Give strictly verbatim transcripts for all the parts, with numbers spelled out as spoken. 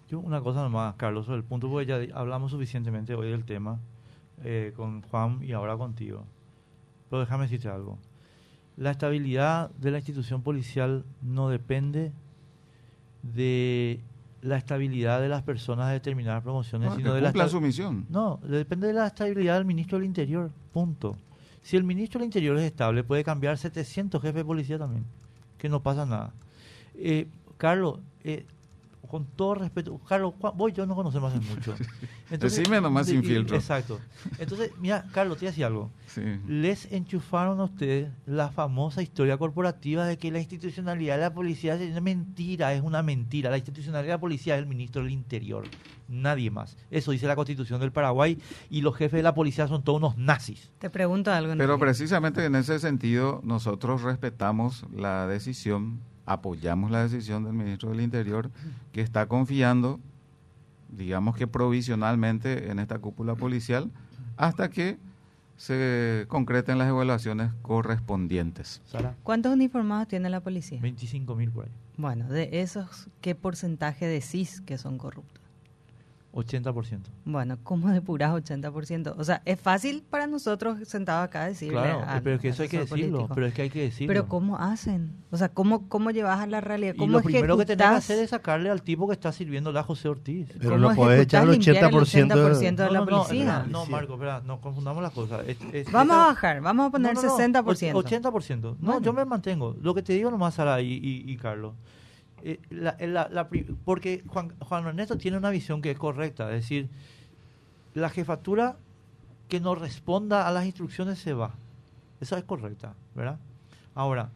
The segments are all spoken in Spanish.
Yo una cosa nomás, Carlos, sobre el punto, porque ya hablamos suficientemente hoy del tema eh, con Juan y ahora contigo. Pero déjame decirte algo. La estabilidad de la institución policial no depende de la estabilidad de las personas de determinadas promociones, No, sino que de la cumplan esta- su misión. No, depende de la estabilidad del ministro del Interior, punto. Si el ministro del Interior es estable, puede cambiar setecientos jefes de policía también, que no pasa nada. Eh, Carlos, eh, con todo respeto, Carlos, Juan, vos y yo nos conocemos hace mucho. Decime nomás sin y- filtro. Exacto. Entonces, mira, Carlos, te voy a decir algo. Sí. Les enchufaron a ustedes la famosa historia corporativa de que la institucionalidad de la policía es una mentira, es una mentira. La institucionalidad de la policía es el ministro del Interior, nadie más. Eso dice la Constitución del Paraguay y los jefes de la policía son todos unos nazis. Te pregunto algo. Pero Enrique. precisamente en ese sentido nosotros respetamos la decisión, apoyamos la decisión del ministro del Interior, que está confiando, digamos que provisionalmente, en esta cúpula policial hasta que se concreten las evaluaciones correspondientes. Sara, ¿Cuántos uniformados tiene la policía? veinticinco mil por ahí, Bueno, de esos, ¿qué porcentaje decís que son corruptos? ochenta por ciento. Bueno, ¿cómo depurás ochenta por ciento? O sea, es fácil para nosotros sentados acá decirle Claro, al pero es que eso hay que asesor decirlo, político. pero es que hay que decirlo. Pero ¿cómo hacen? O sea, ¿cómo, cómo llevas a la realidad? y ¿Cómo lo primero que tenés que ejecutás- hacer es sacarle al tipo que está sirviendo a José Ortiz. Pero cómo no podés echar el ejecutás limpiar ochenta por ciento el de- ochenta por ciento de la no, no, policía? no, no, Marco, espera, no confundamos las cosas. Es- es- Vamos esa- a bajar, vamos a poner No, no, no, sesenta por ciento. ochenta por ciento. No, Bueno. yo me mantengo. Lo que te digo nomás, Sara y, y, y Carlos. eh, la- la- la pri- porque Juan, Juan Ernesto tiene una visión que es correcta. Es decir, la jefatura que no responda a las instrucciones se va. Esa es correcta, ¿verdad? Ahora,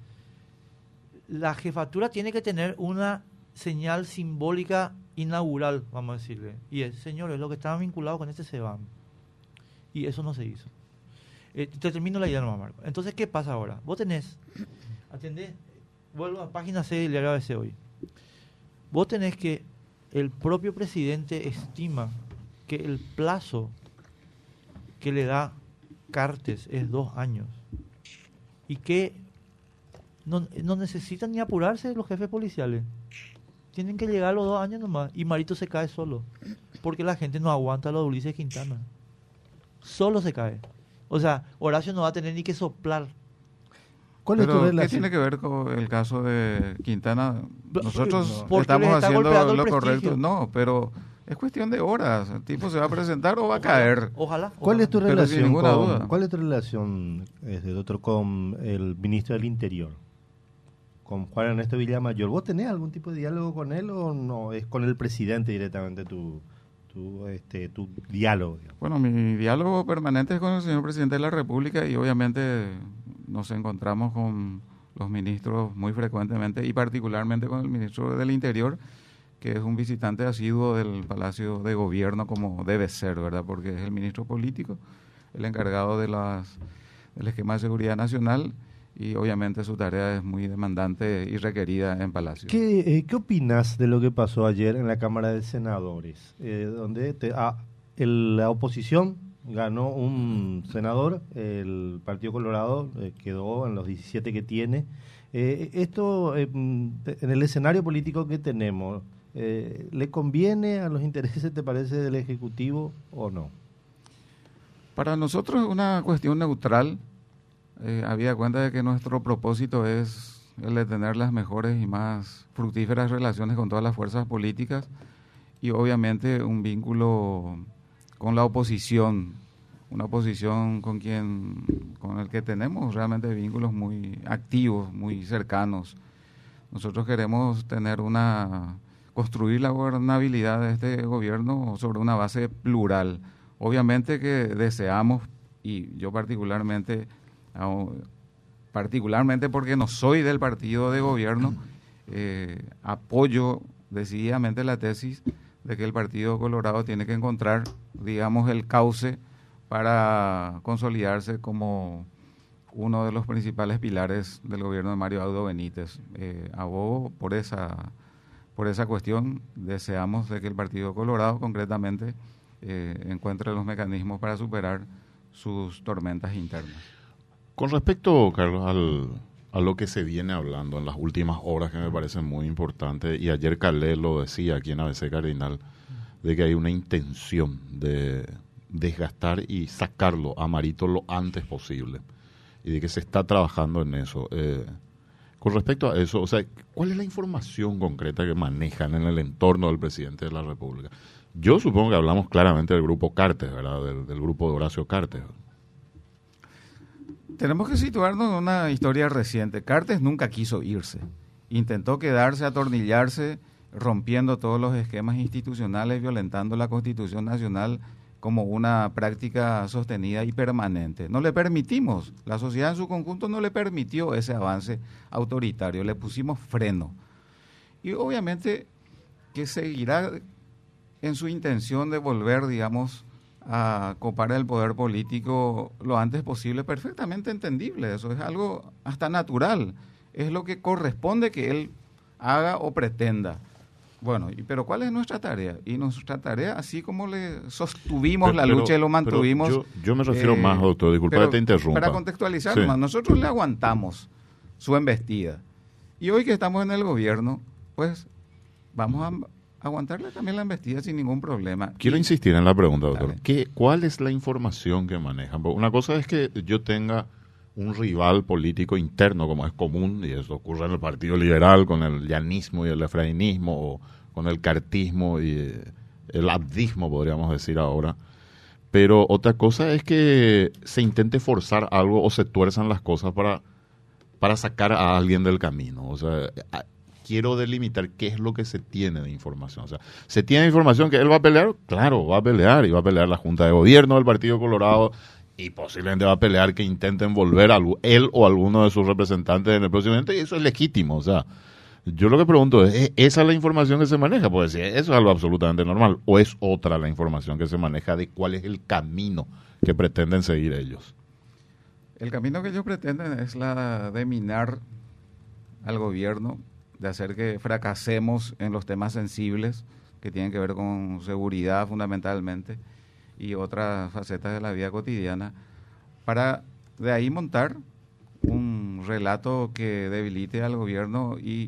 la jefatura tiene que tener una señal simbólica inaugural, vamos a decirle. Y es, señores, los que estaban vinculados con este se van. Y eso no se hizo. Eh, te termino la idea nomás, Marco. Entonces, ¿qué pasa ahora? Vos tenés, atendés, vuelvo a página seis del diario A B C hoy. Vos tenés que el propio presidente estima que el plazo que le da Cartes es dos años. Y que no, no necesitan ni apurarse los jefes policiales. Tienen que llegar a los dos años nomás. Y Marito se cae solo. Porque la gente no aguanta a los Ulises Quintana. Solo se cae. O sea, Horacio no va a tener ni que soplar. ¿Cuál es tu Pero, ¿qué relación? tiene que ver con el caso de Quintana? Nosotros Porque estamos les está haciendo golpeando el lo prestigio. correcto. No, pero es cuestión de horas. El tipo se va a presentar o va a caer. Ojalá. ¿Cuál ojalá. es tu Pero sin relación ninguna con, duda. ¿Cuál es tu relación, este, doctor, con el ministro del Interior? Con Juan Ernesto Villamayor. ¿Vos tenés algún tipo de diálogo con él o no? ¿Es con el presidente directamente tu, tu, este, tu diálogo? digamos? Bueno, mi diálogo permanente es con el señor presidente de la República y obviamente nos encontramos con los ministros muy frecuentemente y particularmente con el ministro del Interior, que es un visitante asiduo del Palacio de Gobierno como debe ser, ¿verdad? Porque es el ministro político, el encargado de las del esquema de seguridad nacional y obviamente su tarea es muy demandante y requerida en Palacio. ¿Qué, eh, ¿Qué opinas de lo que pasó ayer en la Cámara de Senadores? Eh, donde te, ah, el- la oposición ganó un senador, el Partido Colorado eh, quedó en los diecisiete que tiene. Eh, esto, eh, mm, en el escenario político que tenemos, eh, ¿le conviene a los intereses, te parece, del Ejecutivo o no? Para nosotros es una cuestión neutral. Eh, habida cuenta de que nuestro propósito es el de tener las mejores y más fructíferas relaciones con todas las fuerzas políticas y obviamente un vínculo con la oposición, una oposición con quien, con el que tenemos realmente vínculos muy activos, muy cercanos. Nosotros queremos tener una, construir la gobernabilidad de este gobierno sobre una base plural. Obviamente que deseamos, y yo particularmente, particularmente porque no soy del partido de gobierno, eh, apoyo decididamente la tesis de que el Partido Colorado tiene que encontrar, digamos, el cauce para consolidarse como uno de los principales pilares del gobierno de Mario Abdo Benítez. Eh, abogo por esa, por esa cuestión, deseamos de que el Partido Colorado concretamente eh, encuentre los mecanismos para superar sus tormentas internas. Con respecto, Carlos, al, a lo que se viene hablando en las últimas horas, que me parece muy importante, y ayer Calé lo decía aquí en A B C Cardinal, de que hay una intención de desgastar y sacarlo a Marito lo antes posible, y de que se está trabajando en eso. Eh, con respecto a eso, o sea, ¿cuál es la información concreta que manejan en el entorno del presidente de la República? Yo supongo que hablamos claramente del grupo Cartes, ¿verdad? Del, del grupo de Horacio Cartes. Tenemos que situarnos en una historia reciente. Cartes nunca quiso irse. Intentó quedarse, atornillarse, rompiendo todos los esquemas institucionales, violentando la Constitución Nacional como una práctica sostenida y permanente. No le permitimos, la sociedad en su conjunto no le permitió ese avance autoritario, le pusimos freno. Y obviamente que seguirá en su intención de volver, digamos, a copar el poder político lo antes posible, perfectamente entendible. Eso es algo hasta natural, es lo que corresponde que él haga o pretenda. Bueno, y, pero ¿cuál es nuestra tarea? Y nuestra tarea, así como le sostuvimos pero, la pero, lucha y lo mantuvimos... Yo, yo me refiero eh, más, doctor, disculpa que te interrumpa. Para contextualizar, sí. más, nosotros le aguantamos su embestida. Y hoy que estamos en el gobierno, pues vamos a aguantarle también la embestida sin ningún problema. Quiero y, insistir en la pregunta, doctor. ¿Qué, ¿Cuál es la información que manejan? Porque una cosa es que yo tenga un rival político interno, como es común, y eso ocurre en el Partido Liberal, con el llanismo y el efrainismo, o con el cartismo y el abdismo, podríamos decir ahora. Pero otra cosa es que se intente forzar algo o se tuerzan las cosas para, para sacar a alguien del camino. O sea, a, quiero delimitar qué es lo que se tiene de información. O sea, ¿se tiene información que él va a pelear? Claro, va a pelear, y va a pelear la Junta de Gobierno del Partido Colorado, y posiblemente va a pelear que intenten volver a él o alguno de sus representantes en el próximo momento, y eso es legítimo. O sea, yo lo que pregunto es, ¿esa es la información que se maneja? Pues sí, eso es algo absolutamente normal. ¿O es otra la información que se maneja de cuál es el camino que pretenden seguir ellos? El camino que ellos pretenden es la de minar al gobierno, de hacer que fracasemos en los temas sensibles que tienen que ver con seguridad fundamentalmente y otras facetas de la vida cotidiana, para de ahí montar un relato que debilite al gobierno y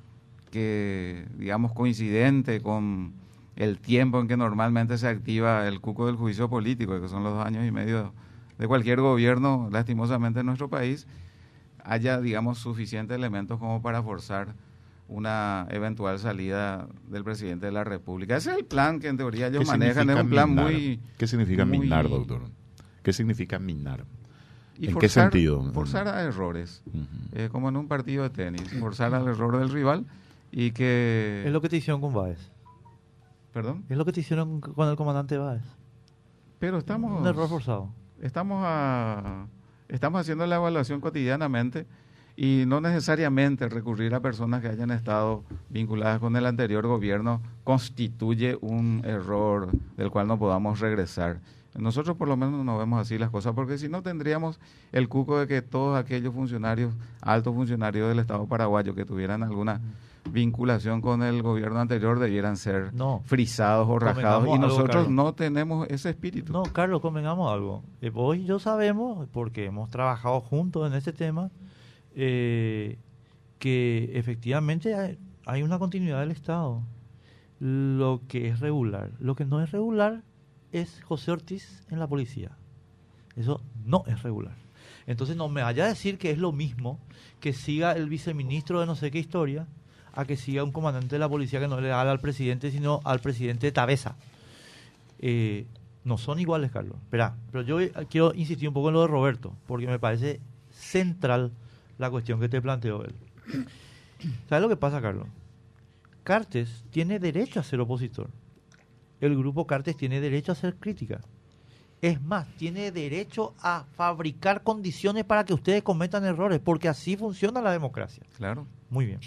que, digamos, coincidente con el tiempo en que normalmente se activa el cuco del juicio político, que son los dos años y medio de cualquier gobierno, lastimosamente en nuestro país, haya, digamos, suficientes elementos como para forzar una eventual salida del presidente de la República. Ese es el plan que en teoría ellos manejan, es un plan minar? muy... ¿Qué significa muy, minar, doctor? ¿Qué significa minar? Y ¿En forzar, qué sentido? Forzar a errores, uh-huh. eh, como en un partido de tenis, forzar al error del rival y que... Es lo que te hicieron con Báez. ¿Perdón? Es lo que te hicieron con el comandante Báez. Pero estamos... Un error forzado. Estamos, a, estamos haciendo la evaluación cotidianamente y no necesariamente recurrir a personas que hayan estado vinculadas con el anterior gobierno constituye un error del cual no podamos regresar. Nosotros por lo menos no vemos así las cosas, porque si no tendríamos el cuco de que todos aquellos funcionarios, altos funcionarios del Estado paraguayo que tuvieran alguna vinculación con el gobierno anterior debieran ser no. frisados o rajados, y nosotros algo, no tenemos ese espíritu. No, Carlos, convengamos algo. Eh, vos y yo sabemos, porque hemos trabajado juntos en ese tema, eh, que efectivamente hay, hay una continuidad del Estado. Lo que es regular. Lo que no es regular es José Ortiz en la policía. Eso no es regular. Entonces no me vaya a decir que es lo mismo que siga el viceministro de no sé qué historia a que siga un comandante de la policía que no le habla al presidente, sino al presidente Tabesa. Eh, no son iguales, Carlos. Espera, pero yo quiero insistir un poco en lo de Roberto, porque me parece central la cuestión que te planteó él. ¿Sabes lo que pasa, Carlos? Cartes tiene derecho a ser opositor. El grupo Cartes tiene derecho a hacer crítica. Es más, tiene derecho a fabricar condiciones para que ustedes cometan errores, porque así funciona la democracia. Claro. Muy bien.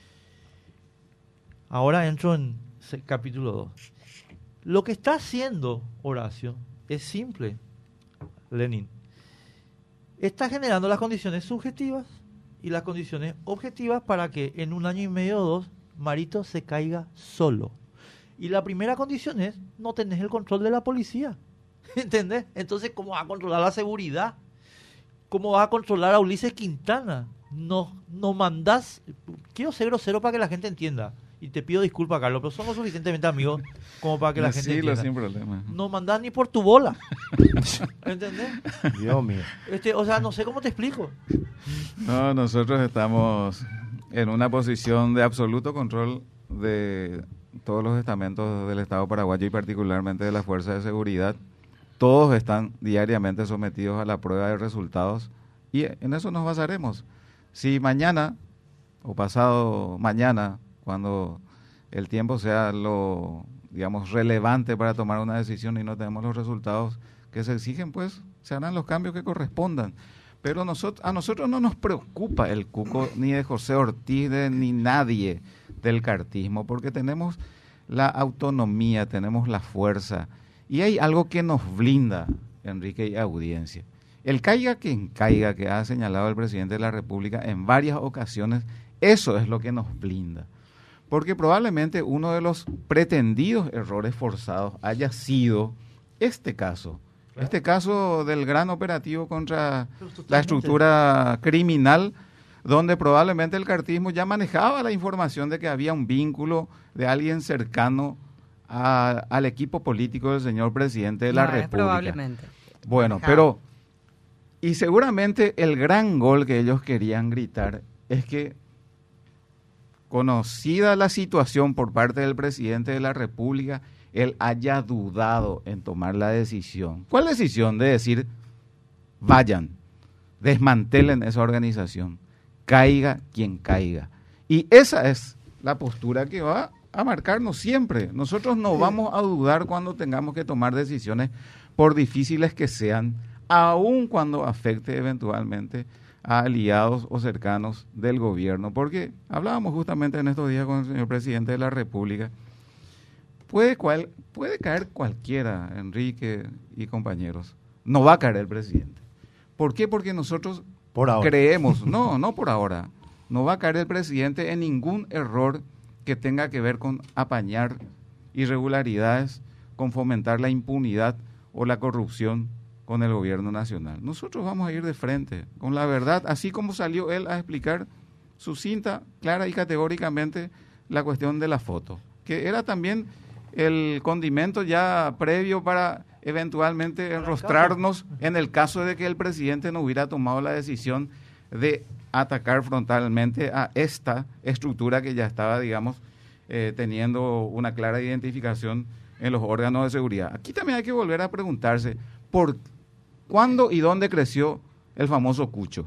Ahora entro en capítulo dos. Lo que está haciendo Horacio es simple, Lenin. Está generando las condiciones subjetivas y las condiciones objetivas para que en un año y medio o dos Marito se caiga solo. Y la primera condición es no tenés el control de la policía. ¿Entendés? Entonces, ¿cómo vas a controlar la seguridad? ¿Cómo vas a controlar a Ulises Quintana? nos, nos mandás, quiero ser grosero para que la gente entienda, y te pido disculpas, Carlos, pero somos suficientemente amigos como para que la gente Decilo entienda. sin problema. No mandás ni por tu bola. ¿Entendés? Dios mío. Este, o sea, no sé cómo te explico. No, nosotros estamos en una posición de absoluto control de todos los estamentos del Estado paraguayo y particularmente de las fuerzas de seguridad. Todos están diariamente sometidos a la prueba de resultados y en eso nos basaremos. Si mañana o pasado mañana, cuando el tiempo sea lo, digamos, relevante para tomar una decisión y no tenemos los resultados que se exigen, pues se harán los cambios que correspondan. Pero nosotros, a nosotros no nos preocupa el cuco ni de José Ortiz de, ni nadie del cartismo, porque tenemos la autonomía, tenemos la fuerza y hay algo que nos blinda, Enrique y audiencia. El caiga quien caiga que ha señalado el presidente de la República en varias ocasiones, eso es lo que nos blinda. Porque probablemente uno de los pretendidos errores forzados haya sido este caso. Este caso del gran operativo contra la estructura criminal, donde probablemente el cartismo ya manejaba la información de que había un vínculo de alguien cercano a, al equipo político del señor presidente de la No, es República. probablemente. Bueno, Manejaba. pero... Y seguramente el gran gol que ellos querían gritar es que, conocida la situación por parte del presidente de la República, él haya dudado en tomar la decisión. ¿Cuál decisión? De decir, vayan, desmantelen esa organización, caiga quien caiga. Y esa es la postura que va a marcarnos siempre. Nosotros no vamos a dudar cuando tengamos que tomar decisiones, por difíciles que sean, aun cuando afecte eventualmente a aliados o cercanos del gobierno, porque hablábamos justamente en estos días con el señor presidente de la República, puede, cual, puede caer cualquiera, Enrique y compañeros, no va a caer el presidente. ¿Por qué? Porque nosotros Por ahora. creemos, no, no por ahora, no va a caer el presidente en ningún error que tenga que ver con apañar irregularidades, con fomentar la impunidad o la corrupción con el gobierno nacional. Nosotros vamos a ir de frente, con la verdad, así como salió él a explicar sucinta, clara y categóricamente la cuestión de la foto, que era también el condimento ya previo para eventualmente enrostrarnos en el caso de que el presidente no hubiera tomado la decisión de atacar frontalmente a esta estructura que ya estaba, digamos, eh, teniendo una clara identificación en los órganos de seguridad. Aquí también hay que volver a preguntarse por cuándo y dónde creció el famoso Cucho.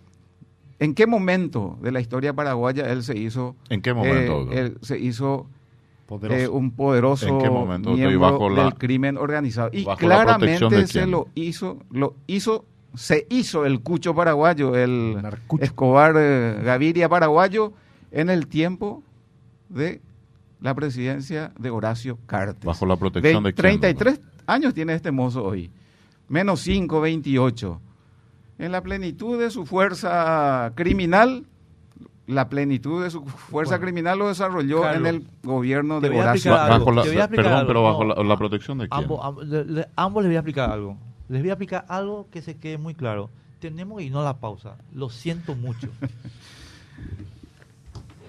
¿En qué momento de la historia paraguaya él se hizo? ¿En qué momento? Eh, él se hizo Poderoso. eh, un poderoso ¿En qué momento? miembro Bajo la- del crimen organizado. Y ¿bajo la protección de claramente se quién? lo hizo, lo hizo, se hizo el Cucho paraguayo, el Narcucho. Escobar eh, Gaviria paraguayo, en el tiempo de la presidencia de Horacio Cartes. ¿Bajo la protección de quién, treinta y tres años tiene este mozo hoy, menos cinco, veintiocho. En la plenitud de su fuerza criminal, la plenitud de su fuerza Bueno, criminal lo desarrolló Carlos, en el gobierno te de voy a Horacio explicar Cartes. algo. Bajo la, Te voy a explicar perdón, algo. pero bajo No. la, la protección de quién. Ambos, ambos, le- le- ambos les voy a explicar algo. Les voy a explicar algo que se quede muy claro. Tenemos que irnos a la pausa. Lo siento mucho.